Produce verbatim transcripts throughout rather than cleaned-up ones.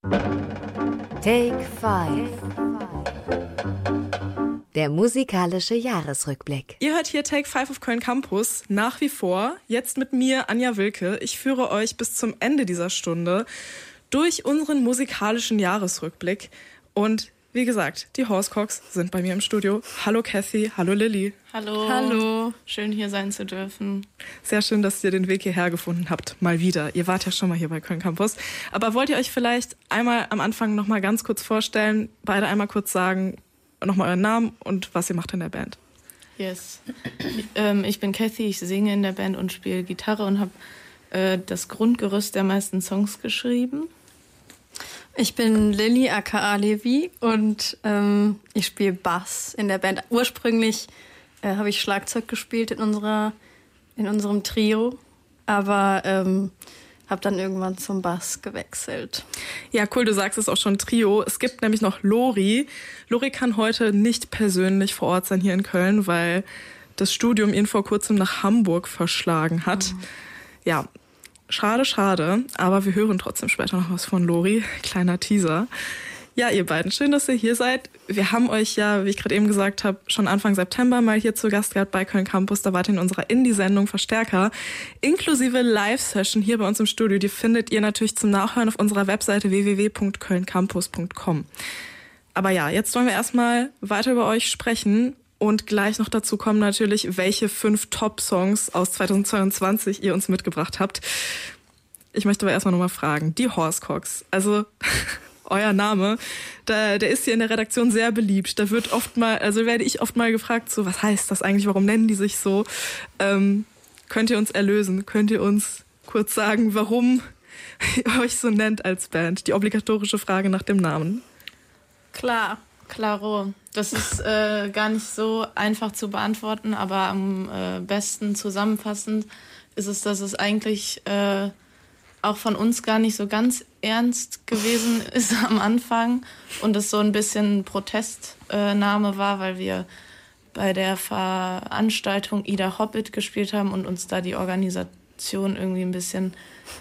Take Five. Der musikalische Jahresrückblick. Ihr hört hier Take Five auf Köln Campus, nach wie vor, jetzt mit mir, Anja Wilke. Ich führe euch bis zum Ende dieser Stunde durch unseren musikalischen Jahresrückblick. Und wie gesagt, die Horsecocks sind bei mir im Studio. Hallo Cathy, hallo Lilly. Hallo. Hallo. Schön hier sein zu dürfen. Sehr schön, dass ihr den Weg hierher gefunden habt, mal wieder. Ihr wart ja schon mal hier bei Köln Campus. Aber wollt ihr euch vielleicht einmal am Anfang noch mal ganz kurz vorstellen, beide einmal kurz sagen, nochmal euren Namen und was ihr macht in der Band? Yes. Ich, ähm, ich bin Cathy, ich singe in der Band und spiele Gitarre und habe äh, das Grundgerüst der meisten Songs geschrieben. Ich bin Lilly aka Levi und ähm, ich spiele Bass in der Band. Ursprünglich äh, habe ich Schlagzeug gespielt in unserer in unserem Trio, aber ähm, habe dann irgendwann zum Bass gewechselt. Ja, cool, du sagst es auch schon, Trio. Es gibt nämlich noch Lori. Lori kann heute nicht persönlich vor Ort sein hier in Köln, weil das Studium ihn vor kurzem nach Hamburg verschlagen hat. Mhm. Ja, schade, schade, aber wir hören trotzdem später noch was von Lori. Kleiner Teaser. Ja, ihr beiden, schön, dass ihr hier seid. Wir haben euch ja, wie ich gerade eben gesagt habe, schon Anfang September mal hier zu Gast gehabt bei Köln Campus. Da wart ihr in unserer Indie-Sendung Verstärker, inklusive Live-Session hier bei uns im Studio. Die findet ihr natürlich zum Nachhören auf unserer Webseite w w w punkt köln campus punkt com. Aber ja, jetzt wollen wir erstmal weiter über euch sprechen und gleich noch dazu kommen natürlich, welche fünf Top-Songs aus zweitausendzweiundzwanzig ihr uns mitgebracht habt. Ich möchte aber erstmal nochmal fragen, die Horsecocks, also euer Name, da, der ist hier in der Redaktion sehr beliebt. Da wird oft mal, also werde ich oft mal gefragt, so, was heißt das eigentlich, warum nennen die sich so? Ähm, könnt ihr uns erlösen? Könnt ihr uns kurz sagen, warum ihr euch so nennt als Band? Die obligatorische Frage nach dem Namen. Klar, klaro. Das ist äh, gar nicht so einfach zu beantworten, aber am äh, besten zusammenfassend ist es, dass es eigentlich äh, auch von uns gar nicht so ganz ernst gewesen ist am Anfang und es so ein bisschen Protestname äh, war, weil wir bei der Veranstaltung Ida Hobbit gespielt haben und uns da die Organisation irgendwie ein bisschen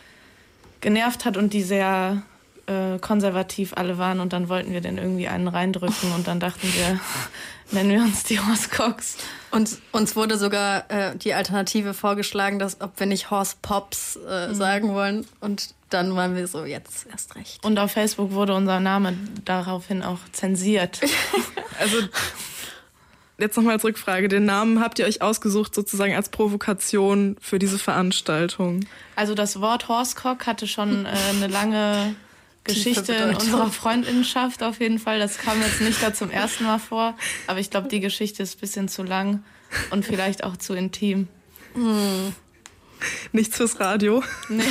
genervt hat und die sehr äh, konservativ alle waren und dann wollten wir den irgendwie einen reindrücken und dann dachten wir, nennen wir uns die Horsecocks. Und uns wurde sogar äh, die Alternative vorgeschlagen, dass ob wir nicht Horse Pops äh, mhm. sagen wollen. Und dann waren wir so, jetzt erst recht. Und auf Facebook wurde unser Name daraufhin auch zensiert. Also jetzt nochmal als Rückfrage. Den Namen habt ihr euch ausgesucht sozusagen als Provokation für diese Veranstaltung? Also das Wort Horsecock hatte schon äh, eine lange Geschichte in unserer Freundinnenschaft auf jeden Fall. Das kam jetzt nicht da zum ersten Mal vor. Aber ich glaube, die Geschichte ist ein bisschen zu lang und vielleicht auch zu intim. Hm. Nichts fürs Radio. Nee.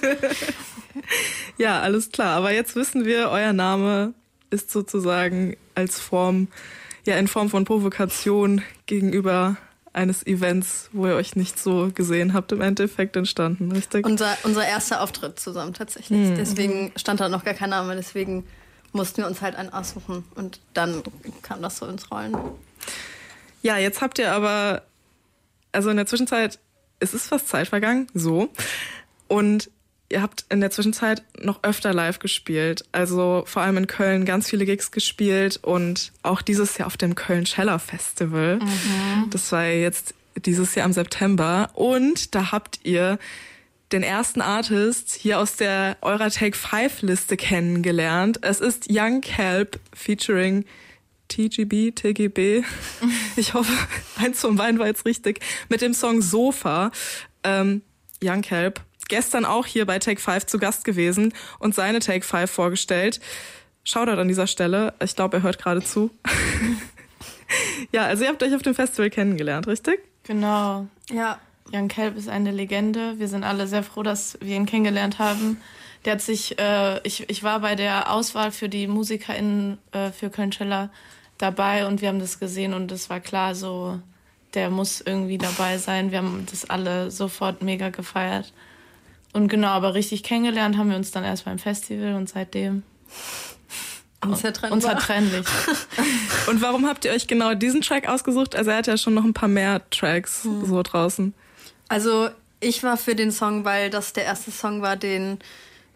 Ja, alles klar. Aber jetzt wissen wir, euer Name ist sozusagen als Form, ja, in Form von Provokation gegenüber eines Events, wo ihr euch nicht so gesehen habt, im Endeffekt entstanden, richtig? Unser, unser erster Auftritt zusammen tatsächlich. Mhm. Deswegen stand da noch gar kein Name, deswegen mussten wir uns halt einen aussuchen und dann kam das so ins Rollen. Ja, jetzt habt ihr aber, also in der Zwischenzeit, es ist fast Zeit vergangen, so, und ihr habt in der Zwischenzeit noch öfter live gespielt, also vor allem in Köln ganz viele Gigs gespielt und auch dieses Jahr auf dem Köln-Scheller Festival. Mhm. Das war jetzt dieses Jahr im September und da habt ihr den ersten Artist hier aus der eurer Take Five Liste kennengelernt. Es ist Young Kelp featuring T G B, T G B. Ich hoffe, eins vom Wein war jetzt richtig. Mit dem Song Sofa. Ähm, Young Kelp. Gestern auch hier bei Take Five zu Gast gewesen und seine Take Five vorgestellt. Shoutout an dieser Stelle. Ich glaube, er hört gerade zu. Ja, also ihr habt euch auf dem Festival kennengelernt, richtig? Genau. Ja. Young Kelp ist eine Legende. Wir sind alle sehr froh, dass wir ihn kennengelernt haben. Der hat sich, äh, ich, ich war bei der Auswahl für die MusikerInnen äh, für Köln-Scheller dabei und wir haben das gesehen und es war klar, so, der muss irgendwie dabei sein. Wir haben das alle sofort mega gefeiert. Und genau, aber richtig kennengelernt haben wir uns dann erst beim Festival und seitdem unzertrennlich. unzertrennlich. Und warum habt ihr euch genau diesen Track ausgesucht? Also er hat ja schon noch ein paar mehr Tracks hm. so draußen. Also ich war für den Song, weil das der erste Song war, den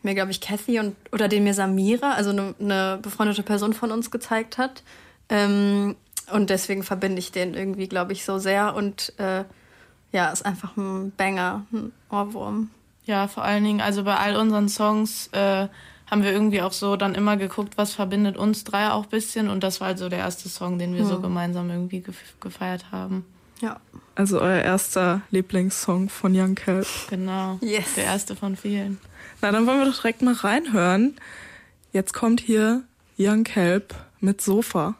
mir, glaube ich, Kathy und oder den mir Samira, also eine, eine befreundete Person von uns gezeigt hat. Ähm, und deswegen verbinde ich den irgendwie, glaube ich, so sehr. Und äh, ja, ist einfach ein Banger, ein Ohrwurm. Ja, vor allen Dingen, also bei all unseren Songs äh, haben wir irgendwie auch so dann immer geguckt, was verbindet uns drei auch ein bisschen. Und das war halt so der erste Song, den wir hm. so gemeinsam irgendwie ge- gefeiert haben. Ja. Also euer erster Lieblingssong von Young Kelp. Genau, yes. Der erste von vielen. Na, dann wollen wir doch direkt mal reinhören. Jetzt kommt hier Young Kelp mit Sofa.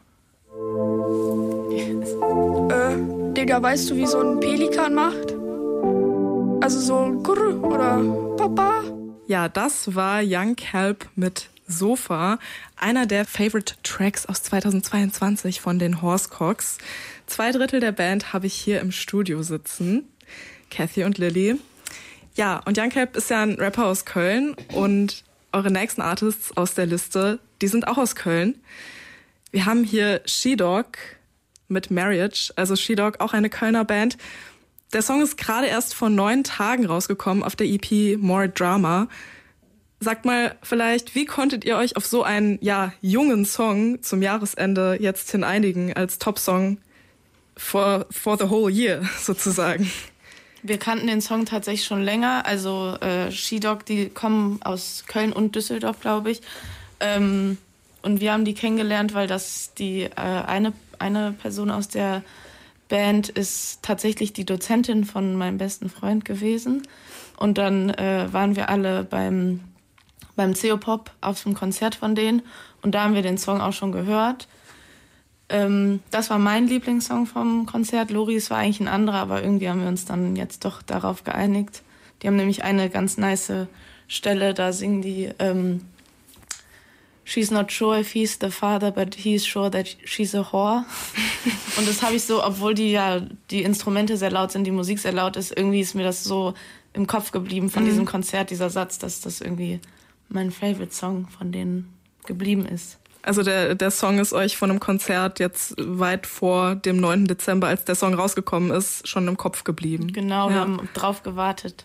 Yes. Äh, Digga, weißt du, wie so ein Pelikan macht? Also so Grr oder Papa? Ja, das war Young Kelp mit Sofa, einer der Favorite Tracks aus zweitausendzweiundzwanzig von den Horsecocks. Zwei Drittel der Band habe ich hier im Studio sitzen, Kathy und Lilly. Ja, und Young Kelp ist ja ein Rapper aus Köln und eure nächsten Artists aus der Liste, die sind auch aus Köln. Wir haben hier She-Dog mit Marriage, also She-Dog, auch eine Kölner Band. Der Song ist gerade erst vor neun Tagen rausgekommen auf der E P More Drama. Sagt mal vielleicht, wie konntet ihr euch auf so einen, ja, jungen Song zum Jahresende jetzt hin einigen als Top-Song for, for the whole year sozusagen? Wir kannten den Song tatsächlich schon länger. Also äh, She-Dog, die kommen aus Köln und Düsseldorf, glaube ich. Ähm, und wir haben die kennengelernt, weil das die äh, eine, eine Person aus der Band ist tatsächlich die Dozentin von meinem besten Freund gewesen. Und dann äh, waren wir alle beim, beim Ceopop auf dem Konzert von denen. Und da haben wir den Song auch schon gehört. Ähm, das war mein Lieblingssong vom Konzert. Loris war eigentlich ein anderer, aber irgendwie haben wir uns dann jetzt doch darauf geeinigt. Die haben nämlich eine ganz nice Stelle, da singen die ähm, She's not sure if he's the father, but he's sure that she's a whore. Und das habe ich so, obwohl die ja die Instrumente sehr laut sind, die Musik sehr laut ist, irgendwie ist mir das so im Kopf geblieben von mhm. diesem Konzert, dieser Satz, dass das irgendwie mein Favorite-Song von denen geblieben ist. Also der, der Song ist euch von einem Konzert jetzt weit vor dem neunten Dezember, als der Song rausgekommen ist, schon im Kopf geblieben. Genau, ja. Wir haben drauf gewartet.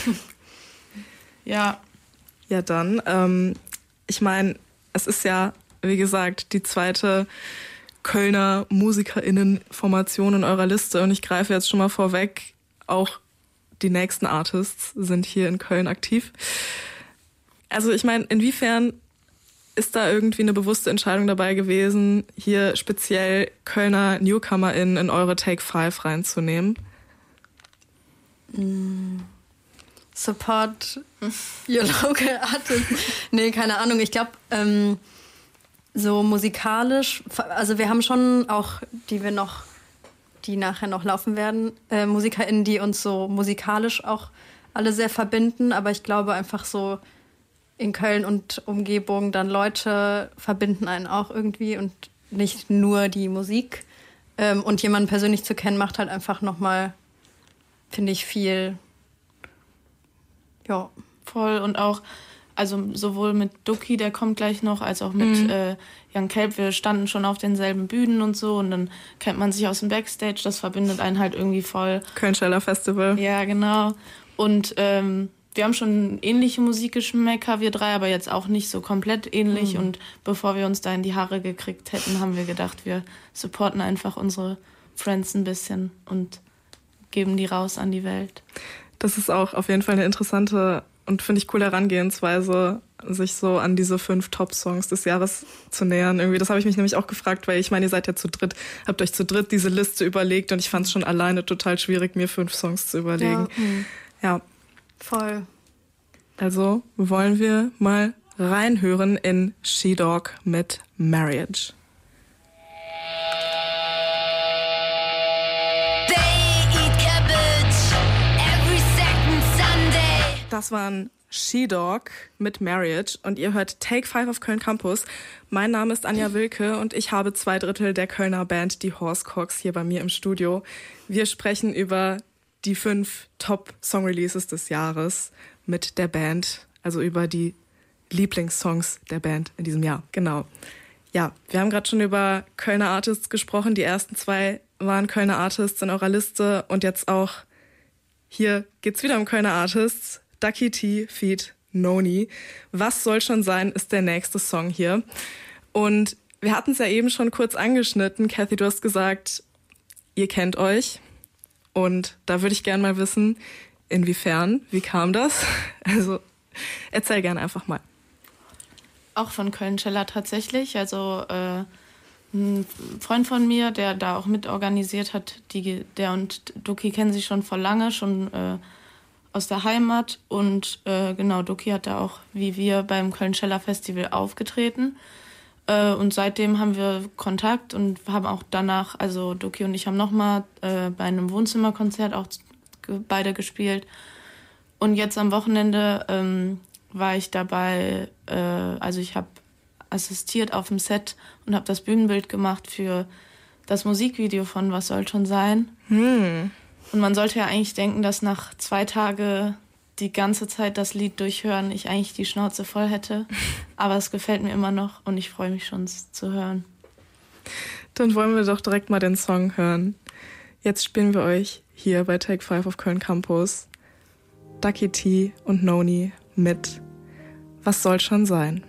Ja. Ja, dann, ähm, ich meine, es ist ja, wie gesagt, die zweite Kölner MusikerInnen-Formation in eurer Liste und ich greife jetzt schon mal vorweg, auch die nächsten Artists sind hier in Köln aktiv. Also ich meine, inwiefern ist da irgendwie eine bewusste Entscheidung dabei gewesen, hier speziell Kölner NewcomerInnen in eure Take Five reinzunehmen? Mm. Support your local artist. Nee, keine Ahnung. Ich glaube, ähm, so musikalisch, also wir haben schon auch, die wir noch, die nachher noch laufen werden, äh, MusikerInnen, die uns so musikalisch auch alle sehr verbinden. Aber ich glaube einfach so in Köln und Umgebung dann Leute verbinden einen auch irgendwie und nicht nur die Musik. Ähm, und jemanden persönlich zu kennen, macht halt einfach nochmal, finde ich, viel. Ja. Voll und auch, also sowohl mit Duki, der kommt gleich noch, als auch mit mhm. äh, Young Kelp. Wir standen schon auf denselben Bühnen und so und dann kennt man sich aus dem Backstage, das verbindet einen halt irgendwie voll. Köln-Scheller Festival. Ja, genau. Und ähm, wir haben schon ähnliche Musikgeschmäcker, wir drei, aber jetzt auch nicht so komplett ähnlich. Mhm. Und bevor wir uns da in die Haare gekriegt hätten, haben wir gedacht, wir supporten einfach unsere Friends ein bisschen und geben die raus an die Welt. Das ist auch auf jeden Fall eine interessante und finde ich coole Herangehensweise, sich so an diese fünf Top-Songs des Jahres zu nähern. Irgendwie, das habe ich mich nämlich auch gefragt, weil ich meine, ihr seid ja zu dritt, habt euch zu dritt diese Liste überlegt und ich fand es schon alleine total schwierig, mir fünf Songs zu überlegen. Ja, mhm. ja. Voll. Also wollen wir mal reinhören in She-Dog mit Marriage. Das waren She-Dog mit Marriage und ihr hört Take Five auf Köln Campus. Mein Name ist Anja Wilke und ich habe zwei Drittel der Kölner Band die Horsecocks hier bei mir im Studio. Wir sprechen über die fünf Top-Song-Releases des Jahres mit der Band, also über die Lieblingssongs der Band in diesem Jahr. Genau. Ja, wir haben gerade schon über Kölner Artists gesprochen. Die ersten zwei waren Kölner Artists in eurer Liste und jetzt auch hier geht's wieder um Kölner Artists. Ducky T feat. Noni. Was soll schon sein, ist der nächste Song hier. Und wir hatten es ja eben schon kurz angeschnitten. Cathy, du hast gesagt, ihr kennt euch. Und da würde ich gerne mal wissen, inwiefern, wie kam das? Also erzähl gerne einfach mal. Auch von Köln-Scheller tatsächlich. Also äh, ein Freund von mir, der da auch mitorganisiert hat, die, der und Duki kennen sich schon vor lange, schon äh, aus der Heimat. Und äh, genau, Duki hat da auch, wie wir, beim Köln-Scheller Festival aufgetreten. Äh, und seitdem haben wir Kontakt und haben auch danach, also Duki und ich haben nochmal äh, bei einem Wohnzimmerkonzert auch beide gespielt. Und jetzt am Wochenende ähm, war ich dabei, äh, also ich habe assistiert auf dem Set und habe das Bühnenbild gemacht für das Musikvideo von Was soll schon sein. Hm. Und man sollte ja eigentlich denken, dass nach zwei Tagen die ganze Zeit das Lied durchhören ich eigentlich die Schnauze voll hätte. Aber es gefällt mir immer noch und ich freue mich schon, es zu hören. Dann wollen wir doch direkt mal den Song hören. Jetzt spielen wir euch hier bei Take five auf Köln Campus Ducky T und Noni mit Was soll schon sein.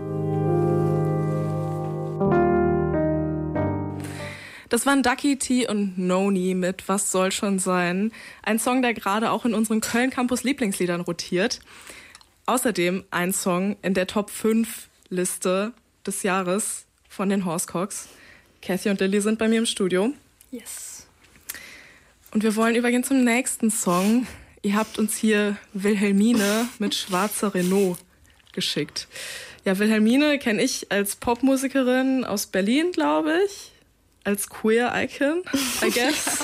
Das waren Ducky T und Noni mit Was soll schon sein. Ein Song, der gerade auch in unseren Köln Campus Lieblingsliedern rotiert. Außerdem ein Song in der Top fünf Liste des Jahres von den Horsecocks. Cathy und Lilly sind bei mir im Studio. Yes. Und wir wollen übergehen zum nächsten Song. Ihr habt uns hier Wilhelmine mit Schwarzer Renault geschickt. Ja, Wilhelmine kenne ich als Popmusikerin aus Berlin, glaube ich. Als Queer-Icon, I guess.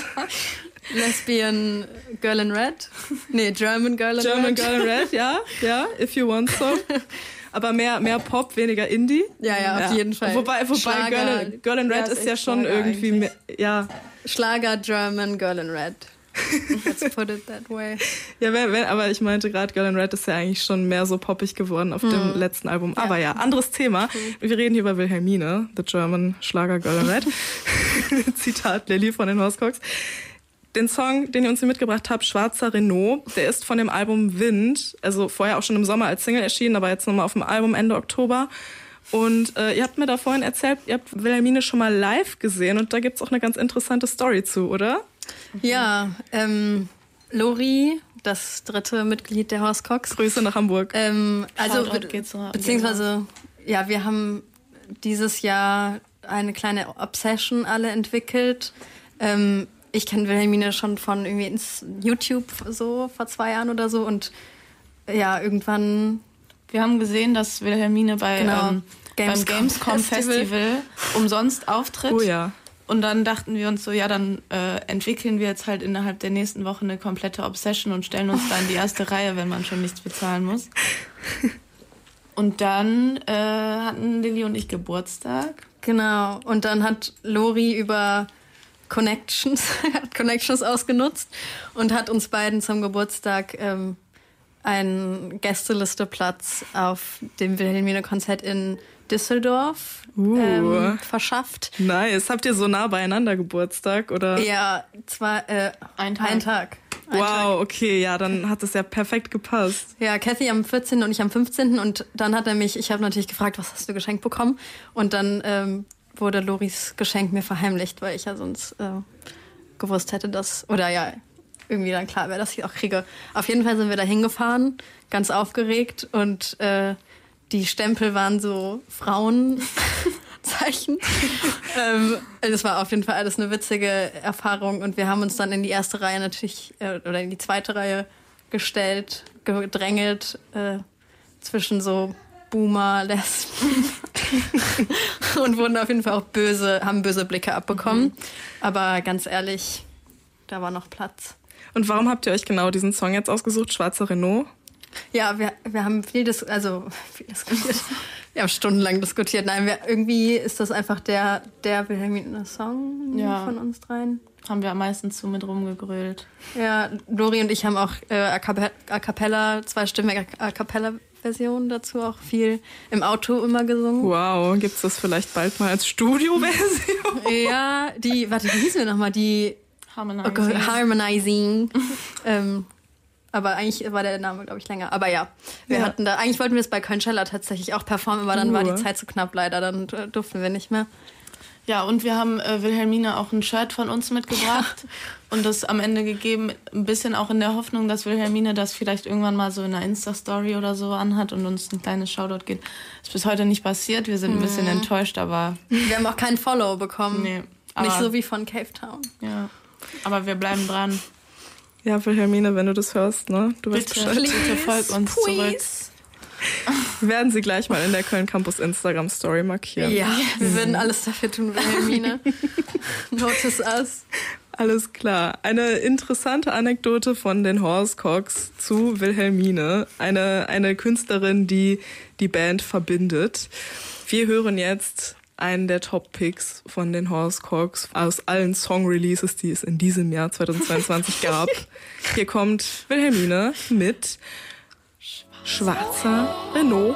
Lesbian Girl in Red? Nee, German Girl in German Red. Girl in Red, ja, ja, if you want so. Aber mehr, mehr Pop, weniger Indie. Ja, ja, auf ja. jeden Fall. Wobei, wobei Schlager. Girl, in, Girl in Red Ja, ist ist ja echt schon Schlager irgendwie, mehr, ja. Schlager German Girl in Red. Let's put it that way. Ja, wenn, wenn, aber ich meinte gerade, Girl in Red ist ja eigentlich schon mehr so poppig geworden auf hm. dem letzten Album. Aber ja, ja anderes Thema. Hm. Wir reden hier über Wilhelmine, the German Schlager Girl in Red. Zitat Lilly von den Horsecocks. Den Song, den ihr uns hier mitgebracht habt, Schwarzer Renault, der ist von dem Album Wind, also vorher auch schon im Sommer als Single erschienen, aber jetzt nochmal auf dem Album Ende Oktober. Und äh, ihr habt mir da vorhin erzählt, ihr habt Wilhelmine schon mal live gesehen und da gibt's auch eine ganz interessante Story zu, oder? Ja, ähm, Lori, das dritte Mitglied der Horsecocks. Grüße nach Hamburg. Ähm, also, be- geht's noch, beziehungsweise, ja, wir haben dieses Jahr eine kleine Obsession alle entwickelt. Ähm, ich kenne Wilhelmine schon von irgendwie ins YouTube so vor zwei Jahren oder so und ja, irgendwann... Wir haben gesehen, dass Wilhelmine bei genau, ähm, Gamescom beim Gamescom Festival. Festival umsonst auftritt. Oh ja. Und dann dachten wir uns so, ja, dann äh, entwickeln wir jetzt halt innerhalb der nächsten Woche eine komplette Obsession und stellen uns da in die erste Reihe, wenn man schon nichts bezahlen muss. Und dann äh, hatten Lilly und ich Geburtstag. Genau. Und dann hat Lori über Connections, Connections ausgenutzt und hat uns beiden zum Geburtstag ähm, einen Gästelisteplatz auf dem Wilhelmine-Konzert in Düsseldorf uh. ähm, verschafft. Nice. Habt ihr so nah beieinander Geburtstag, oder? Ja, zwar äh, ein Tag. Ein Tag. Ein wow, Tag. okay, ja, dann hat es ja perfekt gepasst. Ja, Cathy am vierzehnten und ich am fünfzehnten und dann hat er mich, ich habe natürlich gefragt, was hast du geschenkt bekommen? Und dann ähm, wurde Loris Geschenk mir verheimlicht, weil ich ja sonst äh, gewusst hätte, dass, oder ja, irgendwie dann klar wäre, dass ich auch kriege. Auf jeden Fall sind wir da hingefahren, ganz aufgeregt und äh, die Stempel waren so Frauenzeichen. ähm, das war auf jeden Fall alles eine witzige Erfahrung und wir haben uns dann in die erste Reihe natürlich, äh, oder in die zweite Reihe gestellt, gedrängelt äh, zwischen so Boomer, Lesben und wurden auf jeden Fall auch böse, haben böse Blicke abbekommen. Mhm. Aber ganz ehrlich, da war noch Platz. Und warum habt ihr euch genau diesen Song jetzt ausgesucht, Schwarzer Renault? Ja, wir, wir haben viel, dis- also viel diskutiert. Wir haben stundenlang diskutiert. Nein, wir, irgendwie ist das einfach der, der Wilhelmine-Song ja. von uns dreien. Haben wir am meisten zu mit rumgegrölt. Ja, Lori und ich haben auch äh, A Cappella, zweistimmige A Cappella-Version dazu auch viel im Auto immer gesungen. Wow, gibt's das vielleicht bald mal als Studio-Version? Ja, die, warte, wie hießen wir nochmal? Die Harmonizing. Okay, Harmonizing. ähm, Aber eigentlich war der Name, glaube ich, länger. Aber ja, wir Ja. hatten da, eigentlich wollten wir es bei Coachella tatsächlich auch performen, aber dann Uh. war die Zeit zu knapp leider, dann äh, durften wir nicht mehr. Ja, und wir haben äh, Wilhelmine auch ein Shirt von uns mitgebracht und das am Ende gegeben, ein bisschen auch in der Hoffnung, dass Wilhelmine das vielleicht irgendwann mal so in einer Insta-Story oder so anhat und uns ein kleines Shoutout gibt. Ist bis heute nicht passiert, wir sind ein bisschen enttäuscht, aber Wir haben auch keinen Follow bekommen. nee. Aber, Nicht so wie von Cave Town. ja, aber wir bleiben dran. Ja, Wilhelmine, wenn du das hörst, ne? Du weißt Bitte, Bescheid. bitte folg uns zurück. Wir werden sie gleich mal in der Köln Campus Instagram Story markieren. Ja, wir würden alles dafür tun, Wilhelmine. Notice us. Alles klar. Eine interessante Anekdote von den Horsecocks zu Wilhelmine. Eine, eine Künstlerin, die die Band verbindet. Wir hören jetzt einen der Top-Picks von den Horsecocks aus allen Song-Releases, die es in diesem Jahr zweitausendzweiundzwanzig gab. Hier kommt Wilhelmine mit Schwarzer Renault.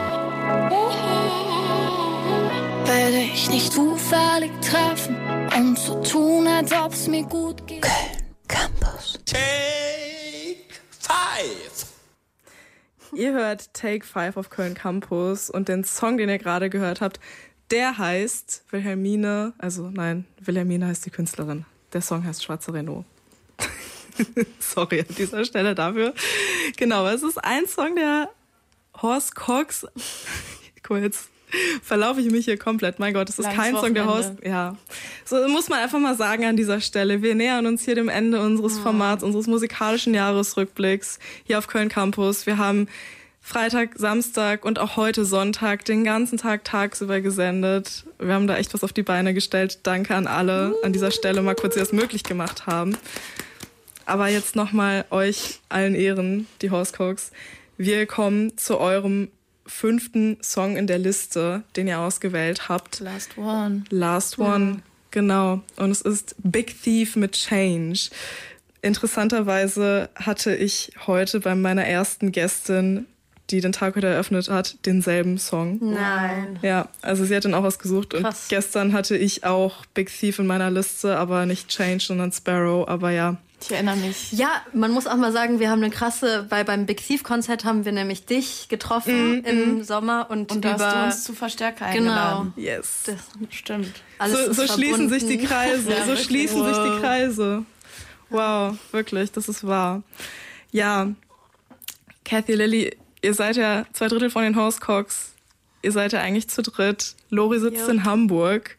Werde ich nicht zufällig treffen und so tun, als ob's mir gut geht. Köln Campus. Take five. Ihr hört Take Five auf Köln Campus und den Song, den ihr gerade gehört habt, der heißt Wilhelmine, also nein, Wilhelmine heißt die Künstlerin. Der Song heißt Schwarze Renault. Sorry an dieser Stelle dafür. Genau, es ist ein Song der Horsecocks. Guck mal, jetzt verlaufe ich mich hier komplett. Mein Gott, es ist Langes kein Song der Horst. Wochenende. Ja, so muss man einfach mal sagen an dieser Stelle. Wir nähern uns hier dem Ende unseres Formats, unseres musikalischen Jahresrückblicks hier auf Köln Campus. Wir haben Freitag, Samstag und auch heute Sonntag den ganzen Tag tagsüber gesendet. Wir haben da echt was auf die Beine gestellt. Danke an alle an dieser Stelle mal kurz, die das möglich gemacht haben. Aber jetzt nochmal euch allen Ehren, die Horsecocks. Wir kommen zu eurem fünften Song in der Liste, den ihr ausgewählt habt. Last one. Last One, genau. Und es ist Big Thief mit Change. Interessanterweise hatte ich heute bei meiner ersten Gästin, die den Tag heute eröffnet hat, denselben Song. Nein. Ja, also sie hat den auch ausgesucht. Und Krass. gestern hatte ich auch Big Thief in meiner Liste, aber nicht Change, sondern Sparrow. Aber ja, Ich erinnere mich. Ja, man muss auch mal sagen, wir haben eine krasse, weil beim Big Thief-Konzert haben wir nämlich dich getroffen im Sommer und, Und da über hast du uns zu Verstärker Genau. eingeladen. yes. das, Stimmt. alles So, ist so schließen verbunden. sich die Kreise, Ja, so wirklich. schließen sich die Wow. Kreise. Wow, wirklich, das ist wahr. Ja, Kathy, Lilly, ihr seid ja zwei Drittel von den Horsecocks. Ihr seid ja eigentlich zu dritt. Lori sitzt in Hamburg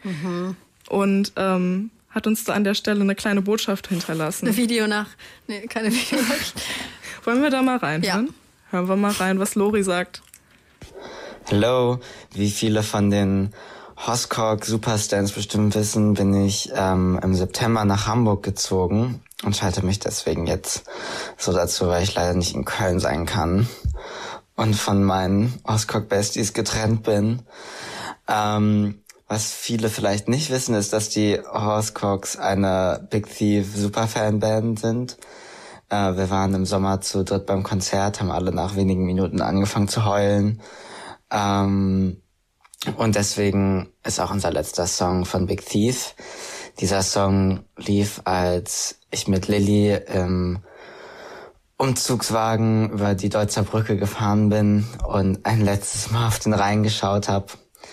und ähm, hat uns da an der Stelle eine kleine Botschaft hinterlassen. Eine Video nach, nee, keine Video nach. Wollen wir da mal reinhören? Ja. Hören wir mal rein, was Lori sagt. Hello, wie viele von den Horsecocks Superstars bestimmt wissen, bin ich ähm, im September nach Hamburg gezogen und schalte mich deswegen jetzt so dazu, weil ich leider nicht in Köln sein kann und von meinen Horsecocks-Besties getrennt bin. Ähm, was viele vielleicht nicht wissen, ist, dass die Horsecocks eine Big Thief Superfan-Band sind. Äh, wir waren im Sommer zu dritt beim Konzert, haben alle nach wenigen Minuten angefangen zu heulen. Ähm, und deswegen ist auch unser letzter Song von Big Thief. Dieser Song lief, als ich mit Lilly im Umzugswagen über die Deutzer Brücke gefahren bin und ein letztes Mal auf den Rhein geschaut habe.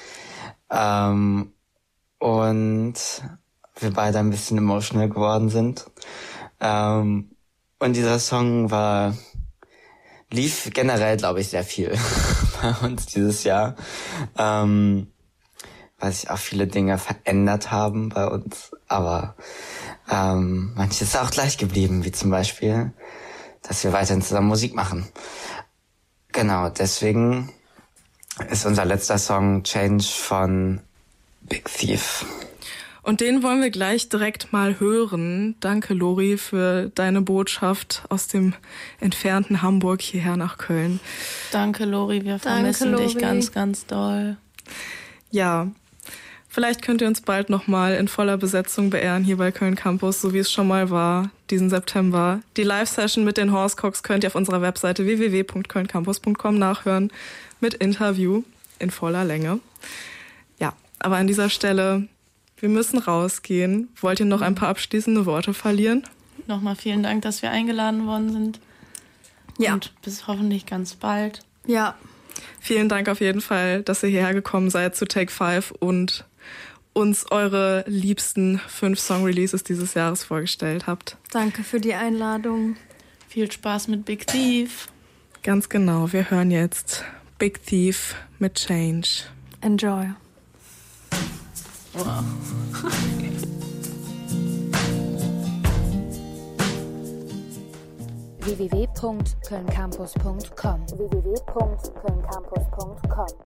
Ähm, und wir beide ein bisschen emotional geworden sind. Ähm, und dieser Song war, lief generell, glaube ich, sehr viel bei uns dieses Jahr. Ähm, weil sich auch viele Dinge verändert haben bei uns. Aber ähm, manches ist auch gleich geblieben, wie zum Beispiel, dass wir weiterhin zusammen Musik machen. Genau, deswegen ist unser letzter Song Change von Big Thief. Und den wollen wir gleich direkt mal hören. Danke, Lori, für deine Botschaft aus dem entfernten Hamburg hierher nach Köln. Danke, Lori. Wir Danke, vermissen dich Lori. ganz, ganz doll. Ja, vielleicht könnt ihr uns bald nochmal in voller Besetzung beehren hier bei Köln Campus, so wie es schon mal war, diesen September. Die Live-Session mit den Horsecocks könnt ihr auf unserer Webseite w w w punkt köln campus punkt com nachhören mit Interview in voller Länge. Ja, aber an dieser Stelle, wir müssen rausgehen. Wollt ihr noch ein paar abschließende Worte verlieren? Nochmal vielen Dank, dass wir eingeladen worden sind. Ja. Und bis hoffentlich ganz bald. Ja. Vielen Dank auf jeden Fall, dass ihr hierher gekommen seid zu Take Five und uns eure liebsten fünf Song-Releases dieses Jahres vorgestellt habt. Danke für die Einladung. Viel Spaß mit Big Thief. Ganz genau, wir hören jetzt Big Thief mit Change. Enjoy. Wow. w w w punkt köln campus punkt com w w w punkt köln campus punkt com